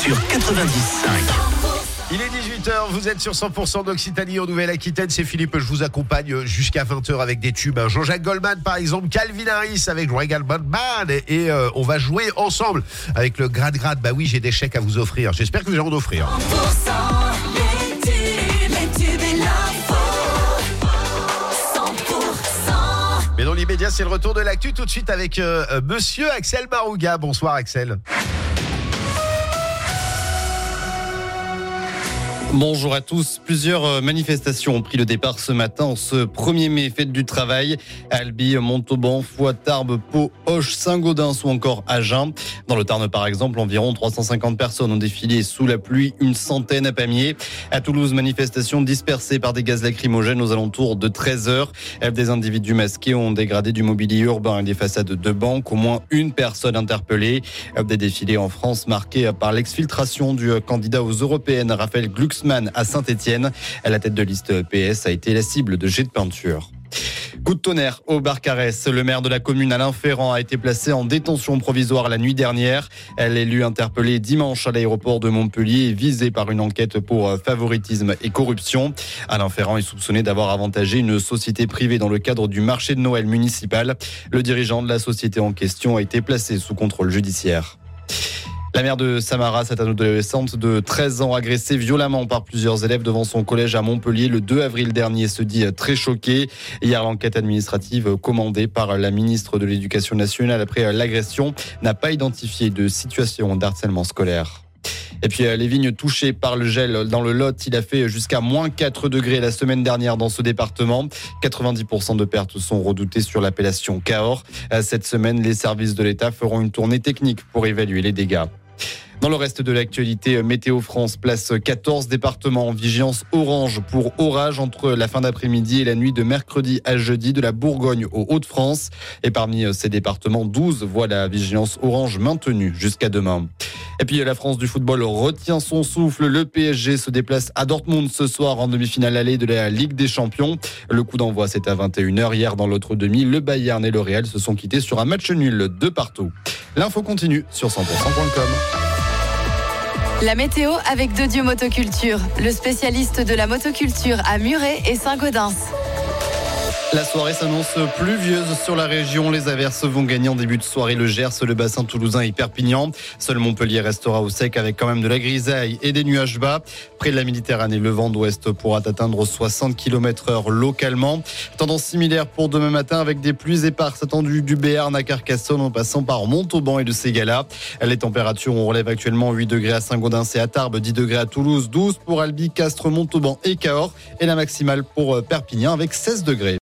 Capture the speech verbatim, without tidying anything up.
sur quatre-vingt-dix virgule cinq. Il est dix-huit heures, vous êtes sur cent pour cent d'Occitanie en Nouvelle-Aquitaine. C'est Philippe, je vous accompagne jusqu'à vingt heures avec des tubes. Jean-Jacques Goldman par exemple, Calvin Harris avec Regal Band et euh, on va jouer ensemble avec le Grad Grad. Bah oui, j'ai des chèques à vous offrir. J'espère que vous allez en offrir. Mais dans l'immédiat, c'est le retour de l'actu tout de suite avec euh, monsieur Axel Marouga. Bonsoir Axel. Bonjour à tous. Plusieurs manifestations ont pris le départ ce matin en ce premier mai, fête du travail. Albi, Montauban, Foix, Tarbes, Pau, Auch, Saint-Gaudens ou encore Agen. Dans le Tarn, par exemple, environ trois cent cinquante personnes ont défilé sous la pluie, une centaine à Pamiers. À Toulouse, manifestation dispersée par des gaz lacrymogènes aux alentours de treize heures. Des individus masqués ont dégradé du mobilier urbain et des façades de banques. Au moins une personne interpellée. Des défilés en France marqués par l'exfiltration du candidat aux européennes, Raphaël Glucksmann, à Saint-Étienne. La tête de liste P S a été la cible de jets de peinture. Coup de tonnerre au Barcarès. Le maire de la commune, Alain Ferrand, a été placé en détention provisoire la nuit dernière. L'élu interpellé dimanche à l'aéroport de Montpellier est visé par une enquête pour favoritisme et corruption. Alain Ferrand est soupçonné d'avoir avantagé une société privée dans le cadre du marché de Noël municipal. Le dirigeant de la société en question a été placé sous contrôle judiciaire. La mère de Samara, cette adolescente de treize ans, agressée violemment par plusieurs élèves devant son collège à Montpellier le deux avril dernier, se dit très choquée. Hier, l'enquête administrative commandée par la ministre de l'Éducation nationale après l'agression n'a pas identifié de situation d'harcèlement scolaire. Et puis les vignes touchées par le gel dans le Lot, il a fait jusqu'à moins quatre degrés la semaine dernière dans ce département. quatre-vingt-dix pour cent de pertes sont redoutées sur l'appellation Cahors. Cette semaine, les services de l'État feront une tournée technique pour évaluer les dégâts. Dans le reste de l'actualité, Météo France place quatorze départements en vigilance orange pour orage entre la fin d'après-midi et la nuit de mercredi à jeudi, de la Bourgogne aux Hauts-de-France. Et parmi ces départements, douze voient la vigilance orange maintenue jusqu'à demain. Et puis la France du football retient son souffle. Le P S G se déplace à Dortmund ce soir en demi-finale allée de la Ligue des Champions. Le coup d'envoi, c'est à vingt et une heures. Hier, dans l'autre demi, le Bayern et le Real se sont quittés sur un match nul de partout. L'info continue sur cent pour cent point com. La météo avec De Dieu Motoculture, le spécialiste de la motoculture à Muret et Saint-Gaudens. La soirée s'annonce pluvieuse sur la région. Les averses vont gagner en début de soirée le Gers, le bassin toulousain et Perpignan. Seul Montpellier restera au sec avec quand même de la grisaille et des nuages bas. Près de la Méditerranée, le vent d'ouest pourra atteindre soixante kilomètres heure localement. Tendance similaire pour demain matin avec des pluies éparses attendues du Béarn à Carcassonne en passant par Montauban et de Ségala. Les températures, on relève actuellement huit degrés à Saint-Gaudens et à Tarbes, dix degrés à Toulouse, douze pour Albi, Castres, Montauban et Cahors. Et la maximale pour Perpignan avec seize degrés.